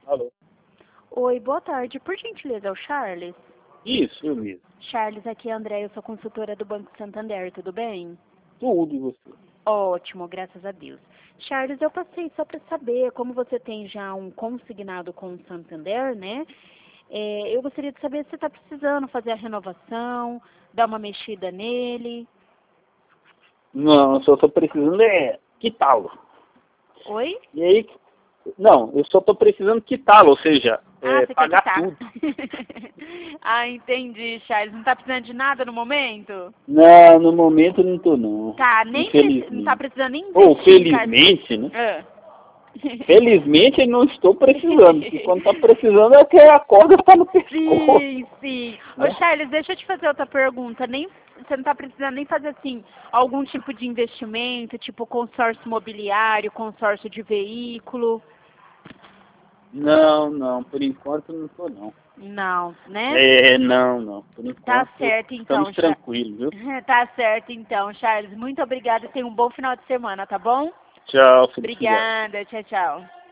Alô? Oi, boa tarde. Por gentileza, é o Charles? Isso, eu mesmo. Charles, aqui é a André, eu sou consultora do Banco Santander, tudo bem? Tudo e você. Ótimo, graças a Deus. Charles, eu passei só para saber, como você tem já um consignado com o Santander, né? Eu gostaria de saber se você está precisando fazer a renovação, dar uma mexida nele. Não, eu só tô precisando quitá-lo. Oi? E aí, não, eu só tô precisando quitá-lo, ou seja, Você quer pagar quitar? tudo. Entendi, Charles. Não está precisando de nada no momento? Não, no momento não tô não. Tá, não está Infelizmente. precisando nem Ou investir em felizmente, né? Ah. Felizmente eu não estou precisando, porque quando tá precisando é que a corda tá no pescoço. Sim, sim. Ô, Né? Charles, deixa eu te fazer outra pergunta. Você não está precisando nem fazer, assim, algum tipo de investimento, tipo consórcio imobiliário, consórcio de veículo? Não, por enquanto não tô não. Não, né? Não, por Tá enquanto certo, então, estamos tranquilos, viu? Tá certo, então, Charles. Muito obrigada e tenha um bom final de semana, tá bom? Tchau, felicidade. Obrigada. Tchau, tchau.